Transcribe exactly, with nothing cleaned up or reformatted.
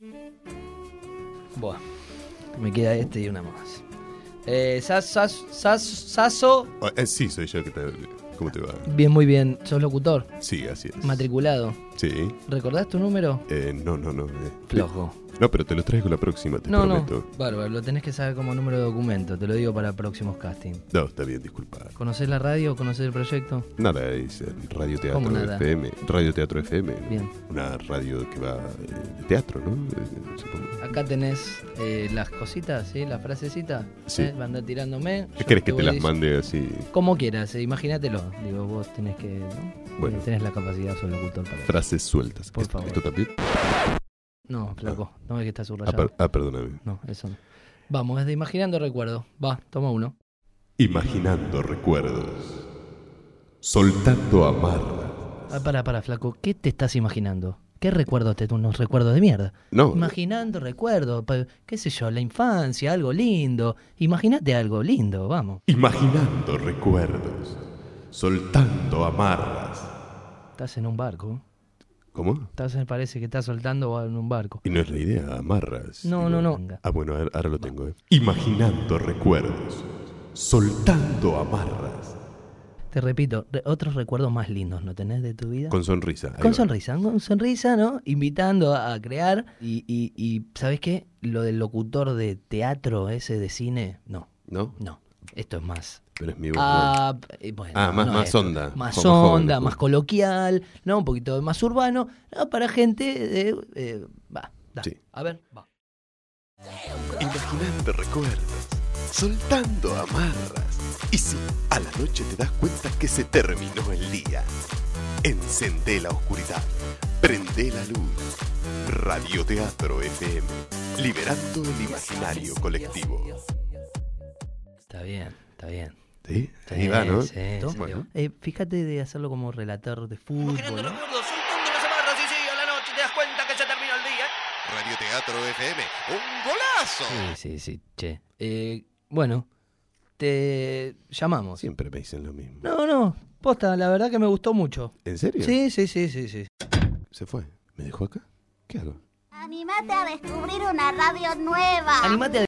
Buah, me queda este y una más. Eh, Sas, Sas, Sas, Saso. Oh, eh, sí, soy yo que te... ¿Cómo te va? Bien, muy bien. ¿Sos locutor? Sí, así es. Matriculado. Sí. ¿Recordás tu número? Eh, no, no, no. Eh. Flojo. No, pero te lo traigo la próxima, te no, prometo. No, bárbaro, lo tenés que saber como número de documento, te lo digo para próximos castings. No, está bien, disculpa. ¿Conocés la radio o conocés el proyecto? Nada, es el Radio Teatro ¿Cómo nada? F M. Radio Teatro F M. Bien. Una radio que va eh, de teatro, ¿no? Eh, supongo. Acá tenés eh, las cositas, ¿sí? La frasecita. Sí. ¿eh? Anda tirándome. ¿Qué Yo querés que voy te las dic- mande así? Como quieras, eh, imagínatelo. Digo, vos tenés que, ¿no? Bueno. Tenés la capacidad, sos locutor para eso. Frases sueltas. Por ¿Esto, favor. ¿Esto también? No, flaco, no es que está Ah, subrayado. per- ah, perdóname. No, eso no. Vamos, desde Imaginando Recuerdo. Va, toma uno. Imaginando recuerdos. Soltando amarras. Ah, para, para, flaco. ¿Qué te estás imaginando? ¿Qué recuerdos te unos recuerdos de mierda? No. Imaginando recuerdos, pa- qué sé yo, la infancia, algo lindo. Imagínate algo lindo, vamos. Imaginando recuerdos. Soltando amarras. Estás en un barco. ¿Cómo? Estás, parece que estás soltando en un barco. Y no es la idea, amarras. No, Digo, no, no. Ah, bueno, ahora ahora lo tengo. Eh. Imaginando recuerdos. Soltando amarras. Te repito, re- otros recuerdos más lindos, ¿no tenés de tu vida? Con sonrisa. ahí Con va. sonrisa, con sonrisa, ¿no? Invitando a, a crear. Y, y, y, ¿sabes qué? Lo del locutor de teatro, ese de cine, no, ¿No? no. Esto es más. Pero es mi voz. Ah, eh, bueno, Ah, más- no más esto. onda. Más Como joven, onda, como- más coloquial, ¿no? Un poquito más urbano, ¿no? Para gente de... eh, va, da. Sí. A ver, va. Imaginando recuerdos. Soltando amarras. Y si a la noche te das cuenta que se terminó el día, encendé la oscuridad. Prende la luz. Radioteatro F M. Liberando el imaginario colectivo. Está bien, está bien. ¿Sí? Sí, Ahí va, ¿no? sí, sí. Bueno. Eh, fíjate de hacerlo como relator de fútbol, ¿no? soltando las amarras y sí, a la noche te das cuenta que se terminó el día. Radioteatro F M. ¡Un golazo! Sí, sí, sí, che. Eh, bueno, te llamamos. Siempre me dicen lo mismo. No, no, posta, la verdad que me gustó mucho. ¿En serio? Sí, sí, sí, sí, sí. ¿Se fue? ¿Me dejó acá? ¿Qué hago? Animate a descubrir una radio nueva. Animate a